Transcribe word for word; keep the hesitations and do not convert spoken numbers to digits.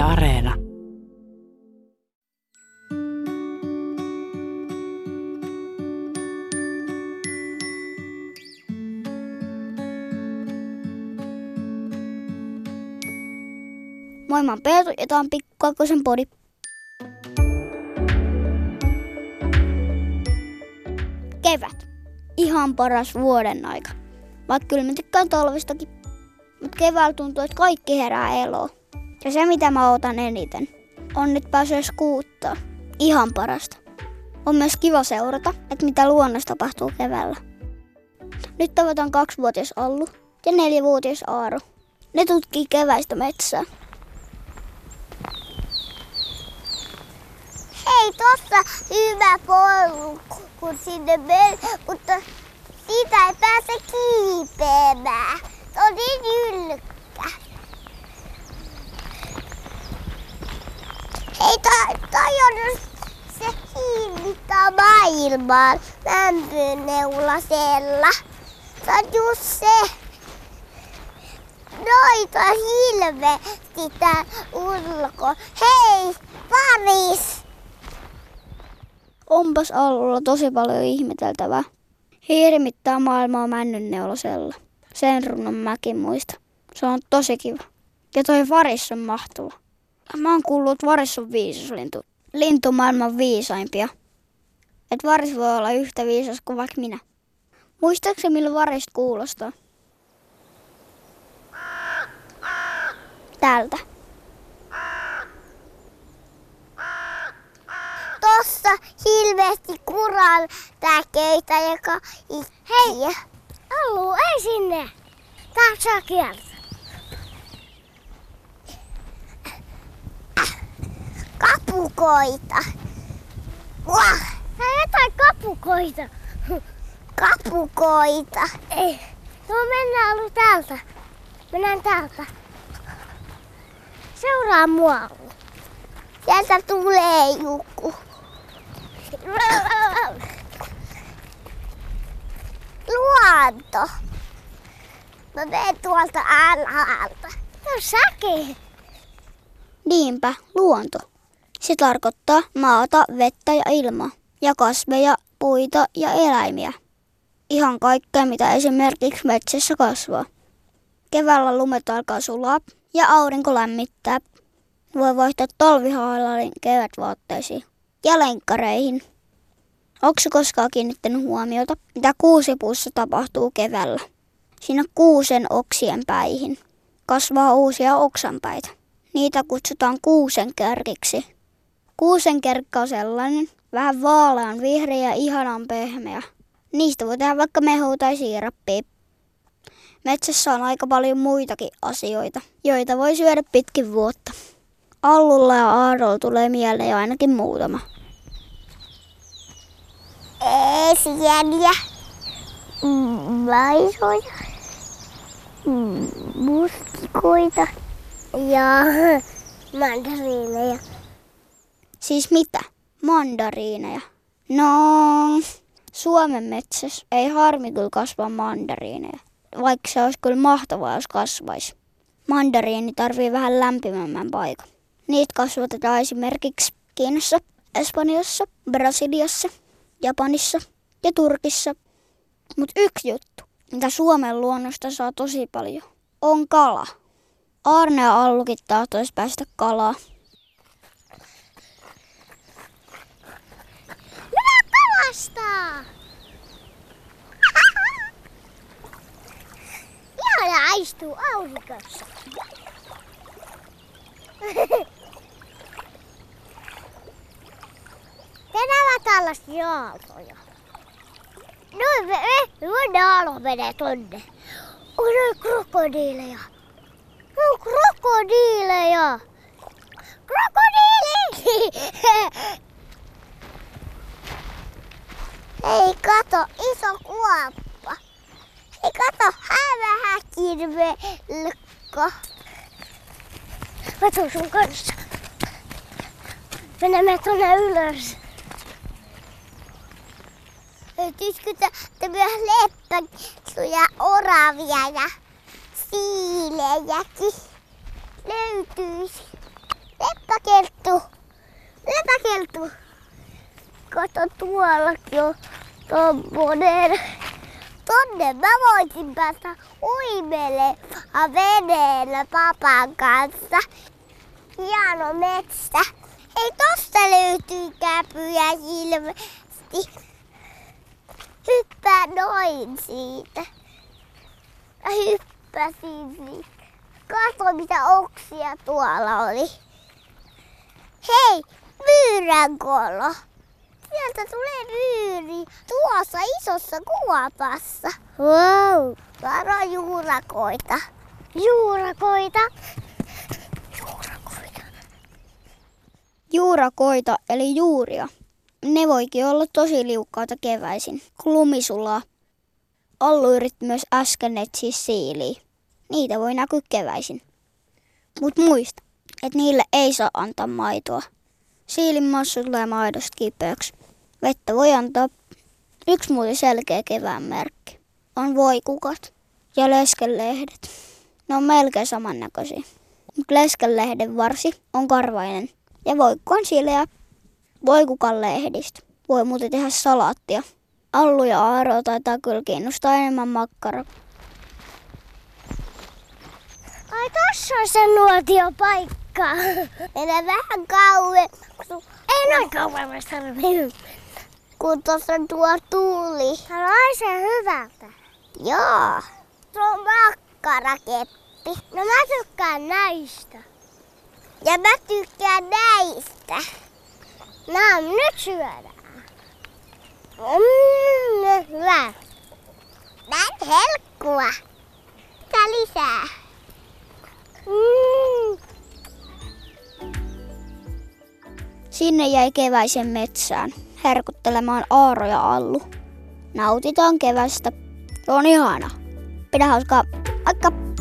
Areena. Moi, mä oon Peetu ja tää on Pikku Kakkosen podi. Kevät. Ihan paras vuoden aika. Vaikka kyllä mä tykkään talvistakin. Mut keväällä tuntuu, että kaikki herää eloon. Ja se mitä mä ootan eniten on nyt pääsee skuuttaa. Ihan parasta. On myös kiva seurata, että mitä luonnossa tapahtuu keväällä. Nyt tavataan kaksivuotias Allu ja neljävuotias Aaro. Ne tutkii keväistä metsää. Hei, tossa hyvä polku, kun sinne meni, mutta siitä ei pääse kiipeämään. Se on niin ylkkä. Hei, toi, toi on se hiilittaa maailmaan lämpöneulasella. Se on just se. Noita hilvetti tää ulko. Hei, varis! Onpas Allulla tosi paljon ihmeteltävää. Hirmittää maailmaa männynneulosella. Sen runnon mäkin muista. Se on tosi kiva. Ja toi varis on mahtava. Mä oon kuullut, että varis on viisaslintu. Lintu maailman viisaimpia. Et varis voi olla yhtä viisas kuin vaikka minä. Muistaakseni millä varista kuulostaa? Tältä. Tossa hilveesti kuran täköitä, joka Hei, Allu, ei sinne. Tää saa kiertää. Kapukoita. Wah! Tää on jotain kapukoita. Kapukoita. Ei. No mennään Allu täältä. Mennään täältä. Seuraa mua, Allu. Sieltä tulee joku. Luonto. Mä menen tuolta alhaalta. Se on säke. Niinpä, luonto. Se tarkoittaa maata, vettä ja ilmaa. Ja kasveja, puita ja eläimiä. Ihan kaikkea, mitä esimerkiksi metsässä kasvaa. Keväällä lumet alkaa sulaa ja aurinko lämmittää. Voi vaihtaa talvihaalarin kevätvaatteisiin ja lenkkareihin. Onko se koskaan kiinnittänyt huomiota, mitä kuusipuussa tapahtuu keväällä? Siinä kuusen oksien päihin kasvaa uusia oksanpäitä. Niitä kutsutaan kuusenkärkiksi. Kuusenkärkkä on sellainen, vähän vaalean vihreä ja ihanan pehmeä. Niistä voi tehdä vaikka mehua tai siirappia. Metsässä on aika paljon muitakin asioita, joita voi syödä pitkin vuotta. Allulla ja Aarolla tulee mieleen ainakin muutama. Esiäniä, vaisoja, mustikoita ja mandariineja. Siis mitä? Mandariineja? No, Suomen metsässä ei harmi kyllä kasvaa mandariineja, vaikka se olisi kyllä mahtavaa, jos kasvaisi. Mandariini tarvii vähän lämpimämmän paikan. Niitä kasvatetaan esimerkiksi Kiinassa, Espanjassa, Brasiliassa, Japanissa ja Turkissa. Mut yksi juttu, mitä Suomen luonnosta saa tosi paljon, on kala. Aarne ja Allukin tahtois päästä kalaa. Minä kalastaa! Ihana istuu aurinkossa. Tänään tällaista aaltoja. Noin me, me, me aalo menee tonne. On noin krokodiileja. On krokodiileja. Krokodiili! Hei kato, iso kuoppa. Hei kato, hämähäkirvelkko. Mä tuun sun kanssa. Mennään tuonne ylös. Löytyisikö myös leppäsuja, oravia ja siilejäkin? Löytyisi. Lepäkeltu. Lepäkeltu. Kato, tuollakin on tommonen. Tonne mä voisin päästä uimelemaan veneellä papan kanssa. Hieno metsä. Hei, tosta löytyy käpyjä ilmeisesti. Hyppää noin siitä. Mä hyppäsin siitä. Katso, mitä oksia tuolla oli. Hei, myyränkolo. Sieltä tulee myyri tuossa isossa kuopassa. Wow, varo juurakoita. Juurakoita. Juurakoita. Juurakoita eli juuria. Ne voikin olla tosi liukkaita keväisin, kun lumi sulaa. Allu yritti myös äsken etsiä siiliä. Niitä voi näkyä keväisin. Mut muista, että niille ei saa antaa maitoa. Siilin massu tulee maidosta kipeäksi. Vettä voi antaa. Yksi muuten selkeä kevään merkki on voikukat ja leskenlehdet. Ne on melkein samannäköisiä. Mutta leskenlehden varsi on karvainen ja voikku on sileä. Voikukan lehdistä voi muuten tehdä salaattia. Allu ja Aaro taitaa kyllä kiinnostaa enemmän makkara. Ai, tossa on se nuotiopaikka. Mennään vähän kauemmas. Ei noin kauemmas tarvitse. Kun tossa tuo tuuli. Täällä on aise hyvältä. Joo. Se on makkarakeppi. No mä tykkään näistä. Ja mä tykkään näistä. No, nyt syödään. Mmm, hyvä. Tän helkkua. Mitä lisää? Mm. Sinne jäi keväisen metsään herkuttelemaan Aaro ja Allu. Nautitaan kevästä. Se on ihana. Pidä hauskaa. Moikka!